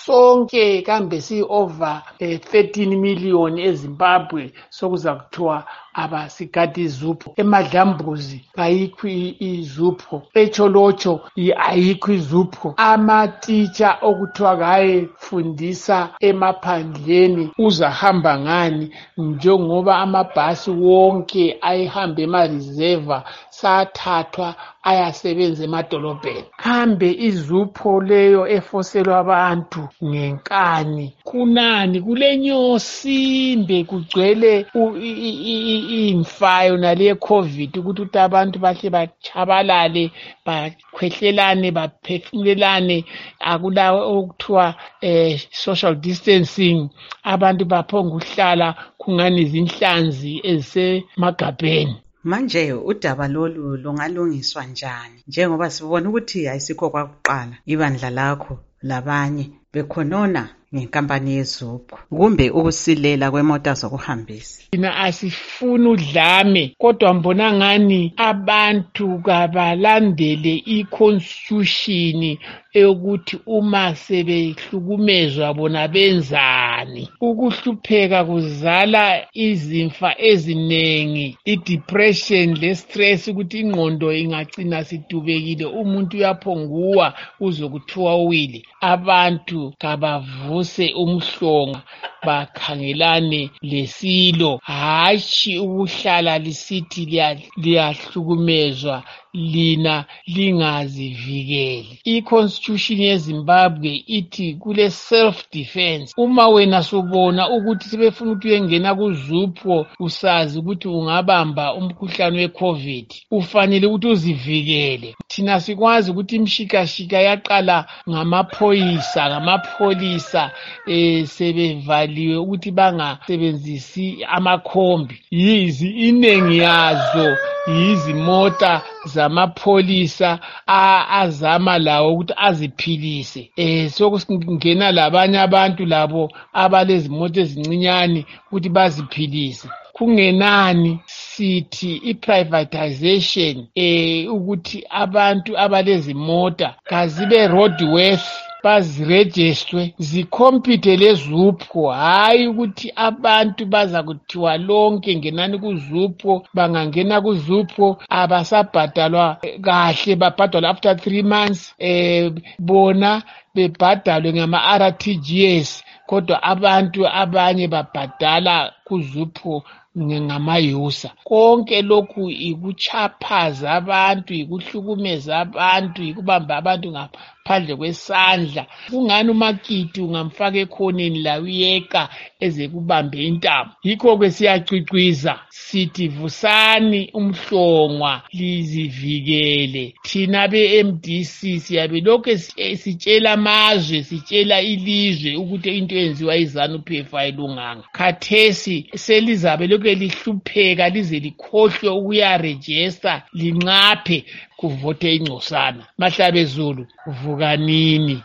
sonke kambe si over 13 million eZimbabwe sokuza kuthiwa abasigadi izupho. Emadlambuzi ayikho izupho, eCholocho ayikho izupho. Amatitsha okuthiwa kayefundisa emaphandleni uzahamba ngani njengoba amabhasi wonke ayehamba emareserva sathathwa ayasebenza emadolobheni. Kambe izupho leyo efoselwa abantu ngenkani kunani? Kulenyosi mbe kugcwele imfayo nale COVID ukuthi abantu bahle bachabalale bakhwehlelane baphefumulelane, akula okuthiwa social distancing, abantu baphonga ukuhlala kungani izinhlanzi ezisemagabheni. Manje udaba lolu lungalungiswa njani njengoba sibona ukuthi ayisikho kwakuqala ibandla lakho labanye bekhonona ngenkampani yezupho kumbe ukusilela kwemota zokuhambisa? Thina asifuni udlame, kodwa mbona ngani abantu kabalandele i-constitution eyokuthi uma sebehlukumezwa bona benzani. Ukuhlupheka kuzala izimfa ezinengi, i-depression le-stress, ukuthi ingqondo ingagcina sidubekile, umuntu uyaphonguwa uzokuthiwa uwile. Abantu kabavuse umhlonga bakhangelane lesilo, hatshi ukuhlala lisithi liyahlukumezwa lina lingazivikeli. I-constitution yeZimbabwe ithi kule self defense. Uma wena subona ukuthi sebefuna ukuthi uyengena kuzupho usazi ukuthi ungabamba umkhuhlane we-COVID, ufanele ukuthi uzivikele. Thina sikwazi ukuthi imshikashika yaqala ngamapholisa sebevaliwe ukuthi bangasebenzisi amakhombi. Yizi iningi yazo yizimota zamapholisa azama lawo ukuthi aziphilise. Sokungena labanye abantu labo abalezimoto ezincinyane ukuthi baziphilise. Kungenani sithi i-privatization ukuthi abantu abalezimota kazibe roadworthy, bazirejistwe zikhompyuthe lezupho, hayi ukuthi abantu baza kuthiwa lonke ngenani kuzupho. Bangangena kuzupho abasabhadalwa kahle, babhadalwa after 3 months, bona bebhadalwe ngama-RTGS, kodwa abantu abanye babhadala kuzupho ngamayusa. Konke lokhu ikuchaphaza abantu, ikuhlukumeza abantu, ikubamba abantu ngaphandle kwesandla. Kungani umakiti ungamfaka ekhoneni la uyeka eze kubambe intamo? Yikho ke siyacicwiza sithi vusani umhlongwa lizivikele. Thina be-MDC siyabe lokho sitshela amazwe, sitshela ilizwe ukuthi into yenziwa iZANU-PF ayilunganga. Khathesi selizabe lokho lihlupheka lize likhohlwe ukuyarejista linqaphe kuvote ingcosana. Mahlabezulu, vukanini.